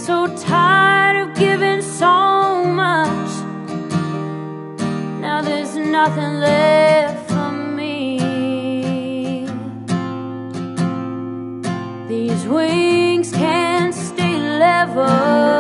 so tired of giving so much. Now there's nothing left for me. These wings can't stay level.